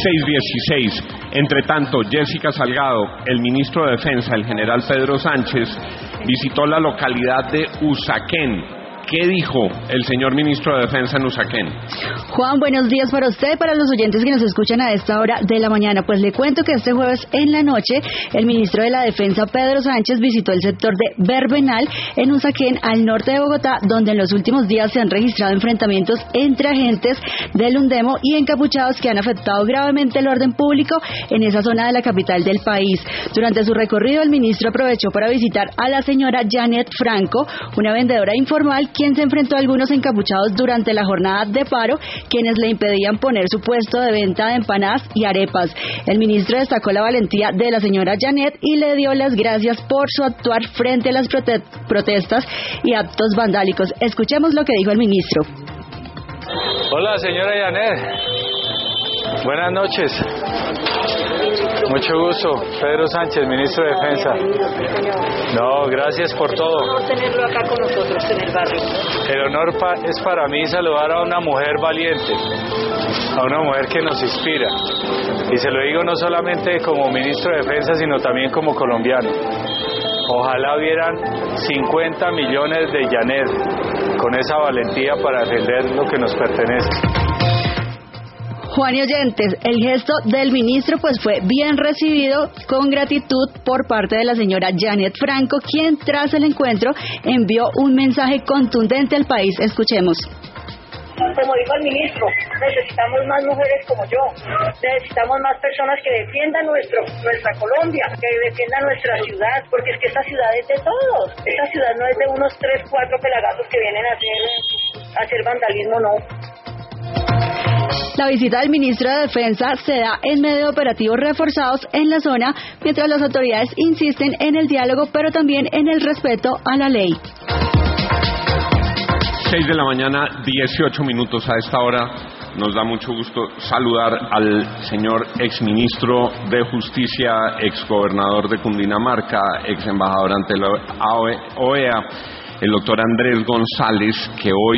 6:16. Entre tanto, Jessica Salgado, el ministro de Defensa, el general Pedro Sánchez, visitó la localidad de Usaquén. ¿Qué dijo el señor ministro de Defensa en Usaquén? Juan, buenos días para usted y para los oyentes que nos escuchan a esta hora de la mañana. Pues le cuento que este jueves en la noche, el ministro de la Defensa, Pedro Sánchez, visitó el sector de Verbenal, en Usaquén, al norte de Bogotá, donde en los últimos días se han registrado enfrentamientos entre agentes del Undemo y encapuchados que han afectado gravemente el orden público en esa zona de la capital del país. Durante su recorrido, el ministro aprovechó para visitar a la señora Janet Franco, una vendedora informal, quien se enfrentó a algunos encapuchados durante la jornada de paro, quienes le impedían poner su puesto de venta de empanadas y arepas. El ministro destacó la valentía de la señora Janet y le dio las gracias por su actuar frente a las protestas y actos vandálicos. Escuchemos lo que dijo el ministro. Hola, señora Janet. Buenas noches. Mucho gusto. Pedro Sánchez, ministro de Defensa. No, gracias por todo. Un honor tenerlo acá con nosotros en el barrio. El honor es para mí saludar a una mujer valiente, a una mujer que nos inspira. Y se lo digo no solamente como ministro de Defensa, sino también como colombiano. Ojalá hubieran 50 millones de Janet con esa valentía para defender lo que nos pertenece. Juan y oyentes, el gesto del ministro pues fue bien recibido con gratitud por parte de la señora Janet Franco, quien tras el encuentro envió un mensaje contundente al país. Escuchemos. Como dijo el ministro, necesitamos más mujeres como yo, necesitamos más personas que defiendan nuestra Colombia, que defiendan nuestra ciudad, porque es que esta ciudad es de todos, esta ciudad no es de unos 3, 4 pelagatos que vienen a hacer vandalismo, no. La visita del ministro de Defensa se da en medio de operativos reforzados en la zona, mientras las autoridades insisten en el diálogo, pero también en el respeto a la ley. 6 de la mañana, 18 minutos. A esta hora nos da mucho gusto saludar al señor exministro de Justicia, exgobernador de Cundinamarca, exembajador ante la OEA, el doctor Andrés González, que hoy